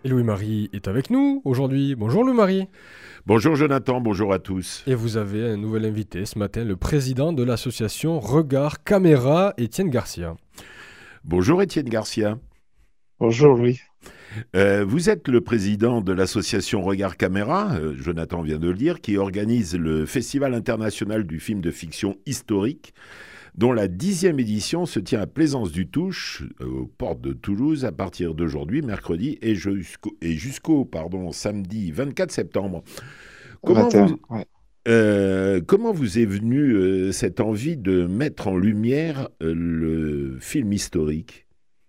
Et Louis-Marie est avec nous aujourd'hui. Bonjour Louis-Marie. Bonjour Jonathan, bonjour à tous. Et vous avez un nouvel invité ce matin, le président de l'association Regard Caméra, Étienne Garcia. Bonjour Étienne Garcia. Bonjour Louis. Vous êtes le président de l'association Regard Caméra, Jonathan vient de le dire, qui organise le Festival international du film de fiction historique, dont la 10e édition se tient à Plaisance-du-Touche, aux portes de Toulouse, à partir d'aujourd'hui, mercredi, et jusqu'au samedi 24 septembre. Comment vous, 21, ouais. comment vous est venue cette envie de mettre en lumière le film historique?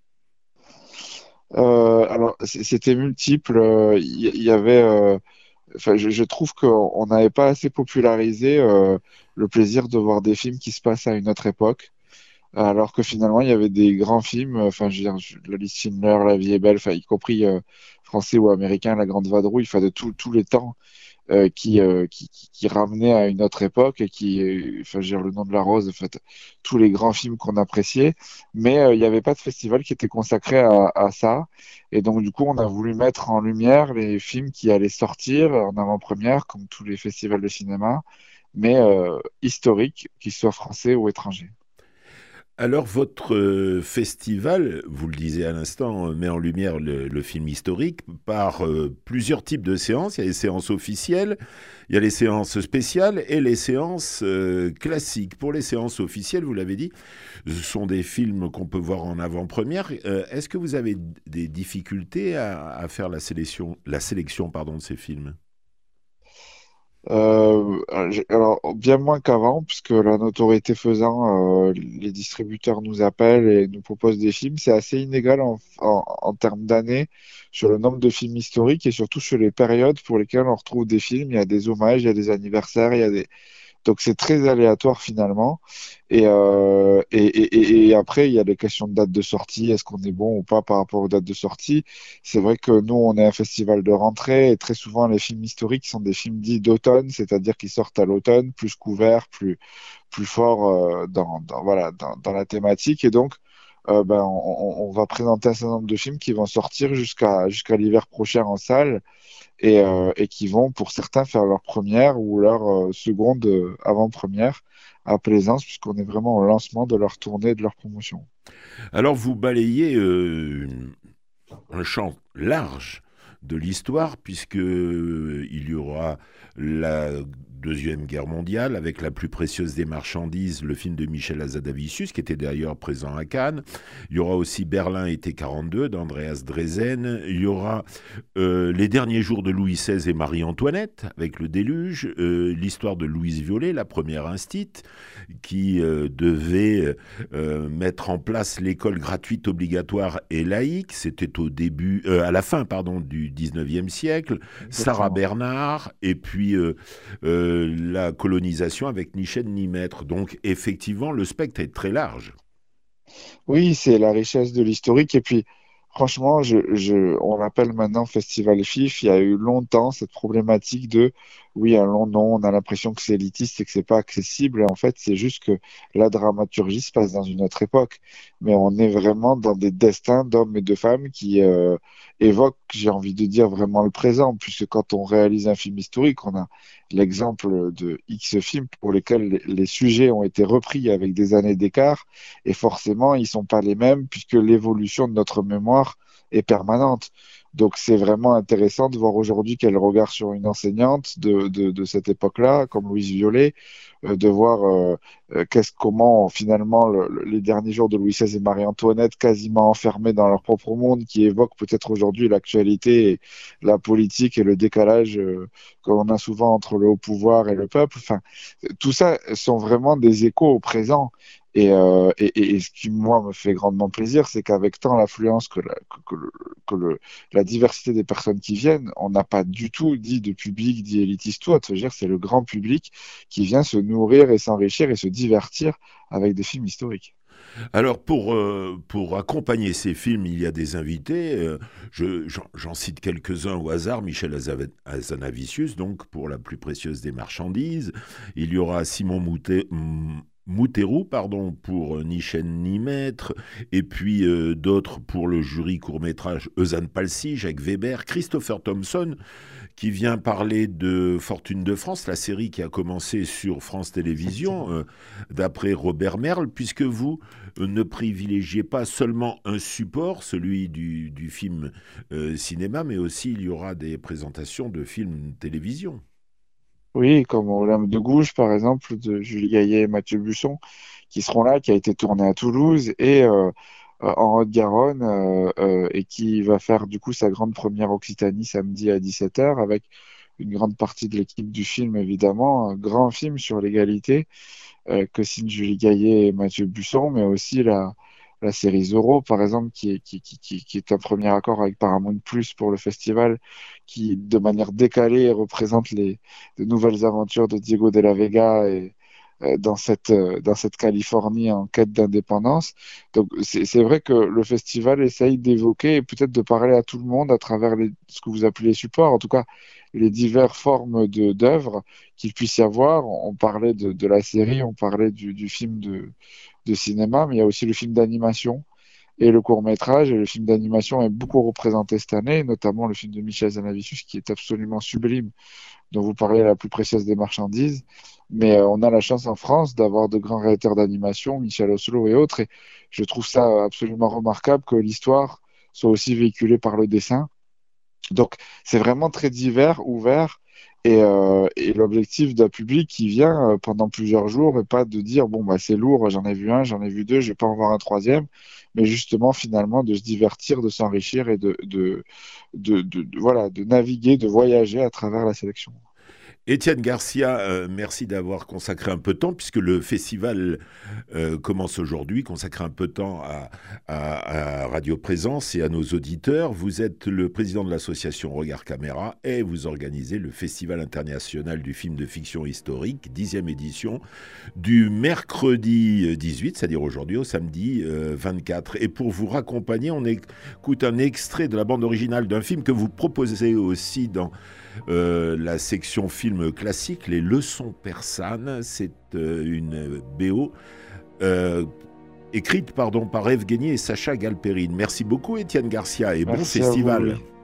Alors, c'était multiple. Il y avait, enfin, je trouve qu'on n'avait pas assez popularisé le plaisir de voir des films qui se passent à une autre époque, alors que finalement, il y avait des grands films. Enfin, je veux dire, La Liste Schindler, La Vie est belle, enfin, y compris français ou américain, La Grande Vadrouille, enfin, de tous les temps. Qui ramenait à une autre époque et enfin, je veux dire, Le Nom de la Rose, en fait, tous les grands films qu'on appréciait, mais il n'y avait pas de festival qui était consacré à ça. Et donc, du coup, on a voulu mettre en lumière les films qui allaient sortir en avant-première, comme tous les festivals de cinéma, mais historiques, qu'ils soient français ou étrangers. Alors, votre festival, vous le disiez à l'instant, met en lumière le film historique par plusieurs types de séances. Il y a les séances officielles, il y a les séances spéciales et les séances classiques. Pour les séances officielles, vous l'avez dit, ce sont des films qu'on peut voir en avant-première. Est-ce que vous avez des difficultés à faire la sélection pardon, de ces films? Alors, bien moins qu'avant, puisque la notoriété faisant, les distributeurs nous appellent et nous proposent des films. C'est assez inégal en termes d'années sur le nombre de films historiques et surtout sur les périodes pour lesquelles on retrouve des films. Il y a des hommages, il y a des anniversaires, donc c'est très aléatoire finalement. Et après, il y a des questions de date de sortie. Est-ce qu'on est bon ou pas par rapport aux dates de sortie? C'est vrai que nous, on est un festival de rentrée et très souvent, les films historiques sont des films dits d'automne, c'est-à-dire qu'ils sortent à l'automne, plus couverts, plus forts voilà, dans la thématique. Et donc, ben, on va présenter un certain nombre de films qui vont sortir jusqu'à l'hiver prochain en salle et qui vont, pour certains, faire leur première ou leur seconde avant-première à Plaisance, puisqu'on est vraiment au lancement de leur tournée et de leur promotion. Alors, vous balayez un champ large de l'histoire, puisque il y aura la Deuxième Guerre mondiale, avec La plus précieuse des marchandises, le film de Michel Hazanavicius, qui était d'ailleurs présent à Cannes. Il y aura aussi Berlin été 42 d'Andreas Dresen. Il y aura Les derniers jours de Louis XVI et Marie-Antoinette, avec Le Déluge. L'histoire de Louise Violet, la première instite, qui devait mettre en place l'école gratuite obligatoire et laïque. C'était à la fin, pardon, du 19e siècle. Sarah Exactement. Bernard, et puis la colonisation avec ni chaîne ni maître. Donc, effectivement, le spectre est très large. Oui, c'est la richesse de l'historique. Et puis, franchement, on l'appelle maintenant Festival FIF. Il y a eu longtemps cette problématique de, oui, un long nom, on a l'impression que c'est élitiste et que c'est pas accessible. Et en fait, c'est juste que la dramaturgie se passe dans une autre époque. Mais on est vraiment dans des destins d'hommes et de femmes qui évoquent, j'ai envie de dire, vraiment le présent. Puisque quand on réalise un film historique, on a l'exemple de X films pour lesquels les sujets ont été repris avec des années d'écart et forcément, ils sont pas les mêmes puisque l'évolution de notre mémoire est permanente. Donc, c'est vraiment intéressant de voir aujourd'hui quel regard sur une enseignante de cette époque-là, comme Louise Violet, de voir comment finalement les derniers jours de Louis XVI et Marie-Antoinette, quasiment enfermés dans leur propre monde, qui évoquent peut-être aujourd'hui l'actualité, et la politique et le décalage qu'on a souvent entre le haut pouvoir et le peuple. Enfin, tout ça sont vraiment des échos au présent. Et ce qui, moi, me fait grandement plaisir, c'est qu'avec tant l'affluence que la diversité des personnes qui viennent, on n'a pas du tout dit de public, dit élitiste ou autre. Je veux dire, c'est le grand public qui vient se nourrir et s'enrichir et se divertir avec des films historiques. Alors, pour accompagner ces films, il y a des invités. J'en cite quelques-uns au hasard. Michel Hazanavicius, donc, pour La plus précieuse des marchandises. Il y aura Simon Mouteroux, pardon, pour Ni chaîne ni maître, et puis d'autres pour le jury court-métrage Eusanne Palcy, Jacques Weber, Christopher Thompson, qui vient parler de Fortune de France, la série qui a commencé sur France Télévisions, d'après Robert Merle, puisque vous ne privilégiez pas seulement un support, celui du film cinéma, mais aussi il y aura des présentations de films télévision. Oui, comme Olympe de Gouges, par exemple, de Julie Gaillet et Mathieu Busson, qui seront là, qui a été tourné à Toulouse et en Haute-Garonne, et qui va faire du coup sa grande première Occitanie samedi à 17h avec une grande partie de l'équipe du film, évidemment, un grand film sur l'égalité que signent Julie Gaillet et Mathieu Busson, mais aussi la série Zorro, par exemple, qui est un premier accord avec Paramount Plus pour le festival, qui, de manière décalée, représente de nouvelles aventures de Diego de la Vega et, dans cette Californie en quête d'indépendance. Donc, c'est vrai que le festival essaye d'évoquer et peut-être de parler à tout le monde à travers ce que vous appelez les supports, en tout cas les diverses formes d'œuvres qu'il puisse y avoir. On parlait de la série, on parlait du film de cinéma, mais il y a aussi le film d'animation et le court-métrage. Et le film d'animation est beaucoup représenté cette année, notamment le film de Michel Zanavicius, qui est absolument sublime, dont vous parlez, La plus précieuse des marchandises. Mais on a la chance en France d'avoir de grands réalisateurs d'animation, Michel Oslo et autres, et je trouve ça absolument remarquable que l'histoire soit aussi véhiculée par le dessin. Donc, c'est vraiment très divers, ouvert, et l'objectif d'un public qui vient pendant plusieurs jours, et pas de dire, bon, bah, c'est lourd, j'en ai vu un, j'en ai vu deux, je vais pas en voir un troisième, mais justement, finalement, de se divertir, de s'enrichir et voilà, de naviguer, de voyager à travers la sélection. Étienne Garcia, merci d'avoir consacré un peu de temps, puisque le festival commence aujourd'hui, consacrer un peu de temps à Radio Présence et à nos auditeurs. Vous êtes le président de l'association Regard Caméra et vous organisez le Festival international du film de fiction historique, 10e édition, du mercredi 18, c'est-à-dire aujourd'hui, au samedi 24. Et pour vous raccompagner, on écoute un extrait de la bande originale d'un film que vous proposez aussi dans la section film classique, Les Leçons persanes. C'est une BO écrite par Evgeny et Sacha Galperine. Merci beaucoup Étienne Garcia et bon Merci à vous, festival. oui.